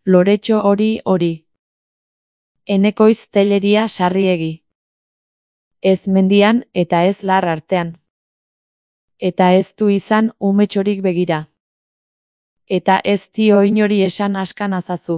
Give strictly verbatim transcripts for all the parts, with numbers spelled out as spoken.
Loretxo hori hori. Enekoiz Telleria Sarriegi. Ez mendian eta ez lar artean. Eta ez du izan umetxorik begira. Eta ez dio inori esan askan azazu.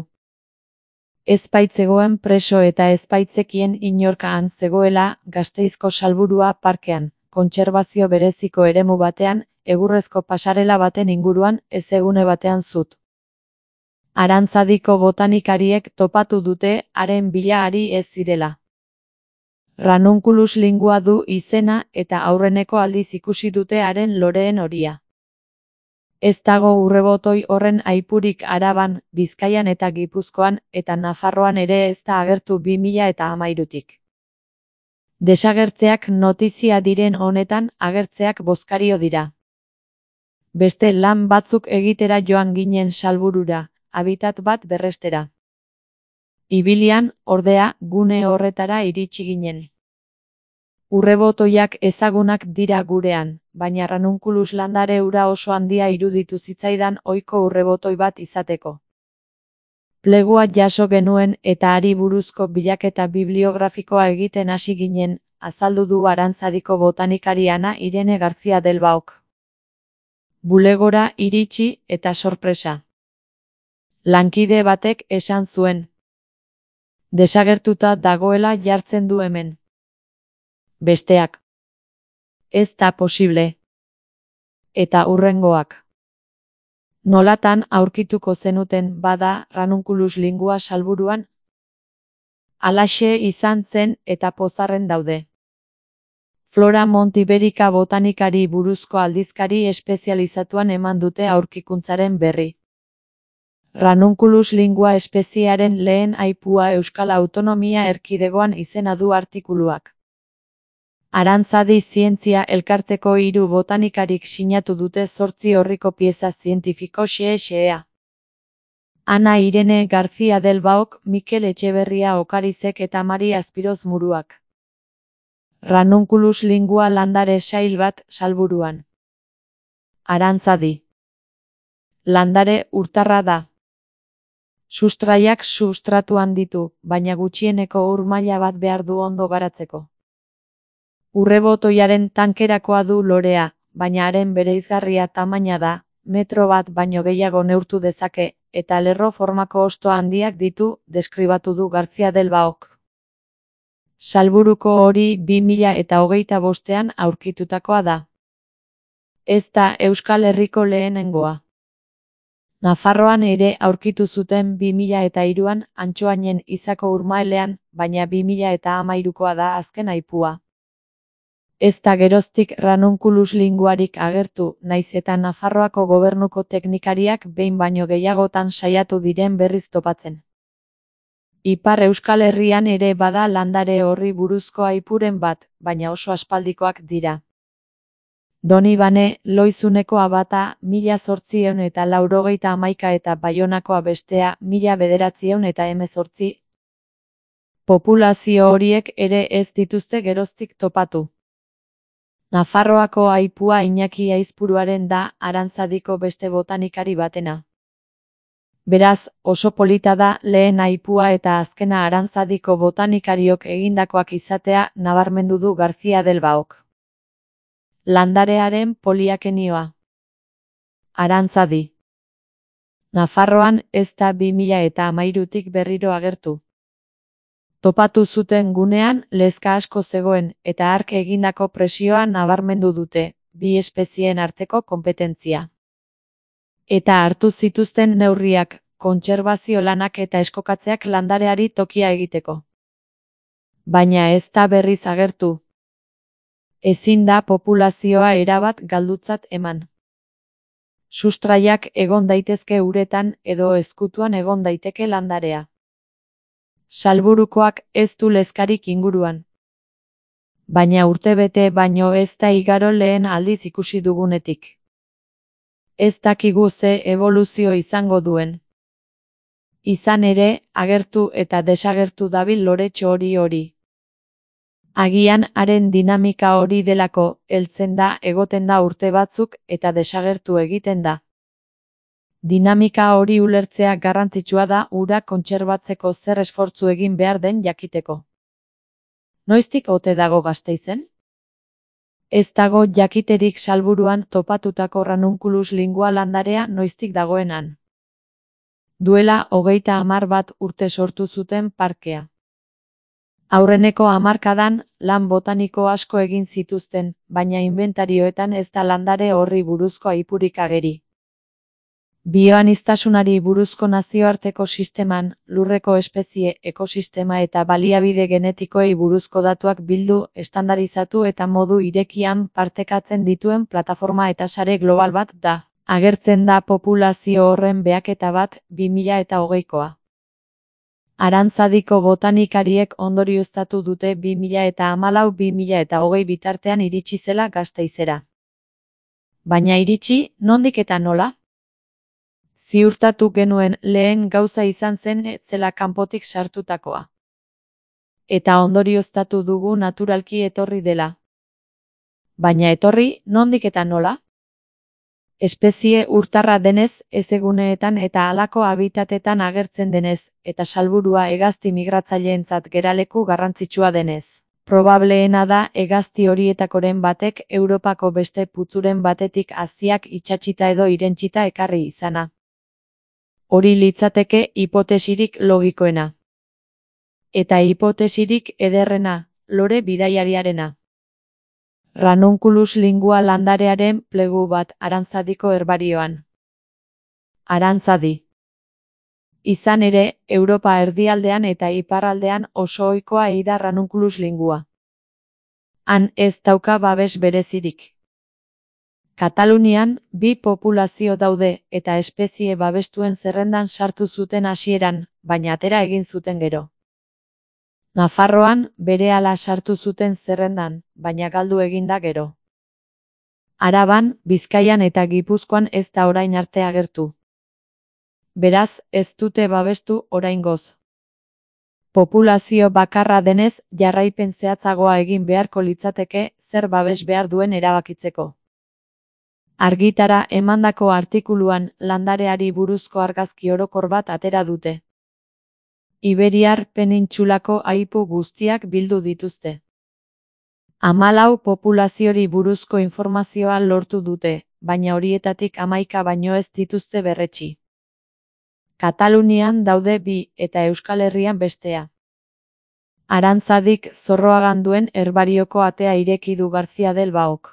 Ez baitzegoen preso eta ez baitzekien inorkaan zegoela Gasteizko Salburua parkean, kontserbazio bereziko eremu batean, egurrezko pasarela baten inguruan, ezegune batean zut. Arantzadiko botanikariek topatu dute haren bila ari ez zirela. Ranunculus lingua du izena eta aurreneko aldiz ikusi dute haren loreen horia. Ez dago urrebotoi horren aipurik Araban, Bizkaian eta Gipuzkoan eta Nafarroan ere ez da agertu bi mila eta hamairutik. Desagertzeak notizia diren honetan agertzeak bozkario dira. Beste lan batzuk egitera joan ginen Salburura, habitat bat berrestera. Ibilian, ordea, gune horretara iritsi ginen. Urrebotoiak ezagunak dira gurean, baina Ranunculus landare ura oso handia iruditu zitzaidan ohiko urrebotoi bat izateko. Plegua jaso genuen eta hari buruzko bilaketa bibliografikoa egiten hasi ginen, azaldu du Arantzadiko botanikari Ana Irene García del Baok. Bulegora iritsi eta sorpresa. Lankide batek esan zuen. Desagertuta dagoela jartzen du hemen. Besteak. Ez da posible. Eta hurrengoak. Nolatan aurkituko zenuten bada Ranunculus lingua Salburuan? Halaxe izan zen eta pozarren daude. Flora Montiberica botanikari buruzko aldizkari espezializatuan eman dute aurkikuntzaren berri. Ranunculus lingua espeziearen lehen aipua Euskal Autonomia Erkidegoan izena du artikuluak. Arantzadi Zientzia Elkarteko hiru botanikarik sinatu dute zortzi orriko pieza zientifiko xe-xea. Ana Irene García del Baok, Mikel Etxeberria Okarizek eta Mari Azpiroz Muruak. Ranunculus lingua landare sail bat Salburuan. Arantzadi. Landare urtarra da. Sustraiak substratuan ditu, baina gutxieneko ur maila bat behar du ondo garatzeko. Urrebotoiaren tankerakoa du lorea, baina haren bereizgarria tamaina da, metro bat baino gehiago neurtu dezake, eta lerro formako hosto handiak ditu, deskribatu du García del Baok. Salburuko hori bi mila eta hogeita bostean aurkitutakoa da. Ez da Euskal Herriko lehenengoa. Nafarroan ere aurkitu zuten bi mila eta hiruan Antsoainen izako urmaelean, baina bi mila eta hamairukoa da azken aipua. Ez da geroztik Ranunculus linguarik agertu, naiz eta Nafarroako gobernuko teknikariak behin baino gehiagotan saiatu diren berriz topatzen. Ipar Euskal Herrian ere bada landare horri buruzko aipuren bat, baina oso aspaldikoak dira. Donibane, Loizunekoa bata, mila zortziehun eta laurogeita hamaika eta Baionakoa bestea, mila bederatziehun eta hemezortzi. Populazio horiek ere ez dituzte geroztik topatu. Nafarroako aipua Iñaki Aizpuruaren da Arantzadiko beste botanikari batena. Beraz, oso polita da lehen aipua eta azkena Arantzadiko botanikariok egindakoak izatea nabarmendu du García del Baok. Landarearen poliakenioa. Arantzadi. Nafarroan ez da bi mila eta hamairutik berriro agertu. Topatu zuten gunean lezka asko zegoen eta hark egindako presioa nabarmendu dute, bi espezieen arteko konpetentzia. Eta hartu zituzten neurriak, kontserbazio lanak eta eskokatzeak landareari tokia egiteko. Baina ez da berriz agertu. Ezin da populazioa erabat galdutzat eman. Sustraiak egon daitezke uretan edo ezkutuan egon daiteke landarea. Salburukoak ez du lezkarik inguruan. Baina urtebete baino ez da igaro lehen aldiz ikusi dugunetik. Ez dakigu ze eboluzio izango duen. Izan ere, agertu eta desagertu dabil loretxo hori hori. Agian haren dinamika hori delako, heltzen da egoten da urte batzuk eta desagertu egiten da. Dinamika hori ulertzea garrantzitsua da ura kontserbatzeko zer esfortzu egin behar den jakiteko. Noiztik ote dago Gasteizen? Ez dago jakiterik Salburuan topatutako Ranunculus lingua landarea noiztik dagoenan. Duela hogeita hamar bat urte sortu zuten parkea. Aurreneko hamarkadan lan botaniko asko egin zituzten, baina inbentarioetan ez da landare horri buruzko aipurik ageri. Bioaniztasunari buruzko nazioarteko sisteman, lurreko espezie, ekosistema eta baliabide genetikoei buruzko datuak bildu, estandarizatu eta modu irekian partekatzen dituen plataforma eta sare global bat da. Agertzen da populazio horren behaketa bat, bi mila eta hogeikoa. Arantzadiko botanikariek ondorioztatu dute bi mila eta hamalau bi mila eta hogei bitartean iritsi zela Gasteizera. Baina iritsi, nondik eta nola? Ziurtatu genuen lehen gauza izan zen ez zela kanpotik sartutakoa. Eta ondorioztatu dugu naturalki etorri dela. Baina etorri, nondik eta nola? Espezie urtarra denez, ezeguneetan eta halako habitatetan agertzen denez, eta Salburua hegazti migratzaileentzat geraleku garrantzitsua denez. Probableena da hegazti horietakoren batek Europako beste putzuren batetik haziak itsatsita edo irentsita ekarri izana. Hori litzateke hipotesirik logikoena. Eta hipotesirik ederrena, lore bidaiariarena. Ranunculus lingua landarearen plegu bat Arantzadiko herbarioan. Arantzadi. Izan ere, Europa erdialdean eta iparraldean oso ohikoa ei da Ranunculus lingua. Han ez dauka babes berezirik. Katalunian, bi populazio daude eta espezie babestuen zerrendan sartu zuten hasieran, baina atera egin zuten gero. Nafarroan, berehala sartu zuten zerrendan, baina galdu egin da gero. Araban, Bizkaian eta Gipuzkoan ez da orain arte agertu. Beraz, ez dute babestu oraingoz. Populazio bakarra denez, jarraipen zehatzagoa egin beharko litzateke, zer babes behar duen erabakitzeko. Argitara emandako artikuluan landareari buruzko argazki orokor bat atera dute. Iberiar penintsulako aipu guztiak bildu dituzte. Hamalau populaziori buruzko informazioa lortu dute, baina horietatik hamaika baino ez dituzte berretsi. Katalunian daude bi eta Euskal Herrian bestea. Arantzadik Zorroagan duen herbarioko atea ireki du García del Baok.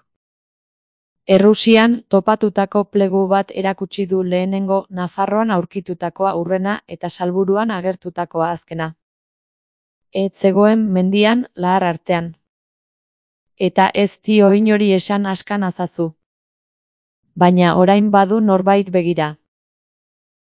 Errusian topatutako plegu bat erakutsi du lehenengo Nafarroan aurkitutakoa hurrena eta Salburuan agertutakoa azkena. Ez zegoen mendian lahar artean. Eta ez dio inori esan askan azazu. Baina orain badu norbait begira.